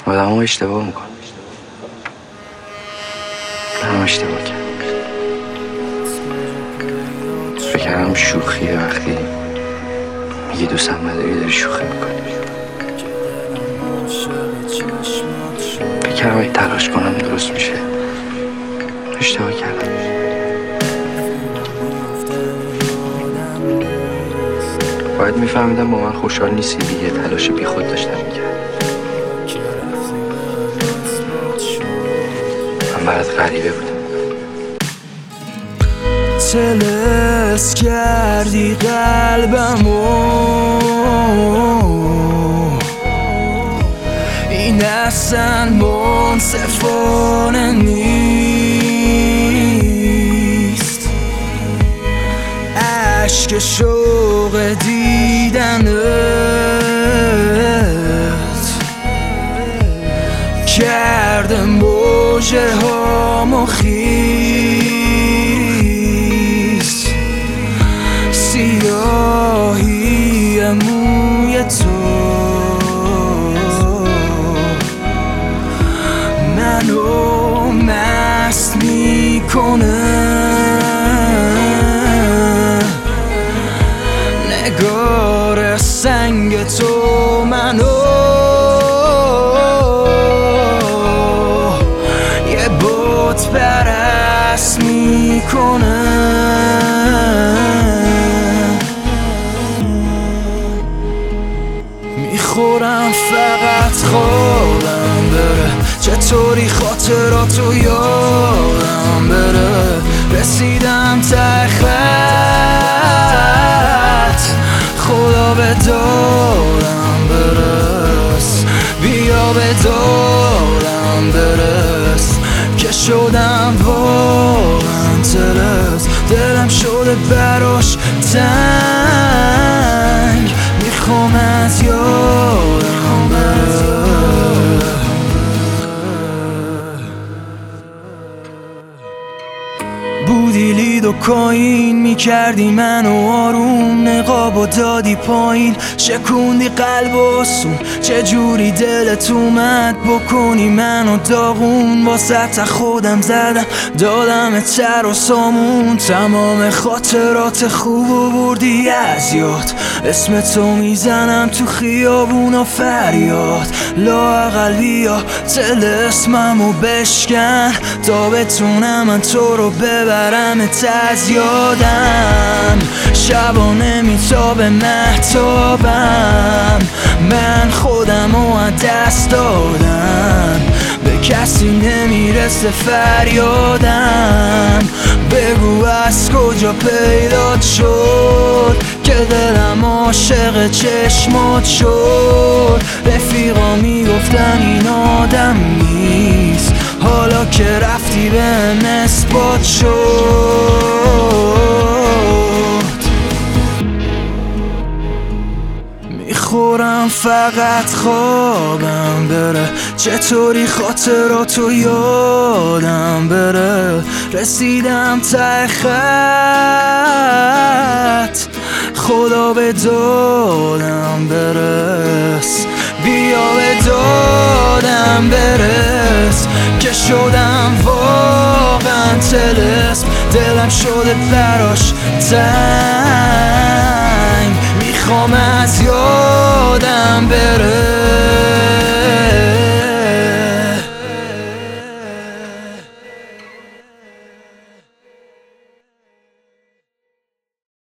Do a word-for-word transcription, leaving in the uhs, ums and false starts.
آدم ها اشتباه میکن. من اشتباه کردم. فکرم شوخیه وقتی میگی دوستم نداری داری شوخی میکنی. فکرم اگه تلاش کنم درست میشه. اشتباه کردم. باید میفهمیدم با من خوشحال نیستی، دیگه تلاش بی خود داشتم میکرد. من برات غریبه بودم. تلس کردی قلبمو، این اصلا منصفانه نیست. عشق شوق دیدنت کرده موجه هامو خیس. سیاهی موی تو منو مست میکنه. نگار سنگ تو منو یه بت پرست میکنه. میخورم فقط خوابم بره، چطوری خاطراتو یادم بره. رسیدم ته خط، خدا به دارم برس، بیا به دارم برس. که شدم واقعا تلس، دلم شده براش تنگ. میخوام از یادم بره. بودی لید و کاین، میکردی منو آروم. نقاب و دادی پایین، شکوندی قلب و سون. چجوری دلت اومد بکنی منو داغون. واسه خودم زدم دادم تر و سامون. تمام خاطرات خوب و بردی از یاد. اسم تو میزنم تو خیابون و فریاد. لااقل بیا طلسممو بشکن تا بتونم من تو رو ببرم از یادم. شبا نمیتابه مهتابم، من خودمو از دست دادم. به کسی نمیرسه فریادم. بگو از کجا پیدات شد که دلم عاشق چشمات شد. رفیقا میگفتن این آدم نیست، حالا که رفتی بهم اثبات شد. میخورم فقط خوابم بره، چطوری خاطراتو یادم بره. رسیدم ته خط، خدا به دادم برس، بیا به دادم برس. که شدم واقعا طلسم، دلم شده براش تنگ. میخوام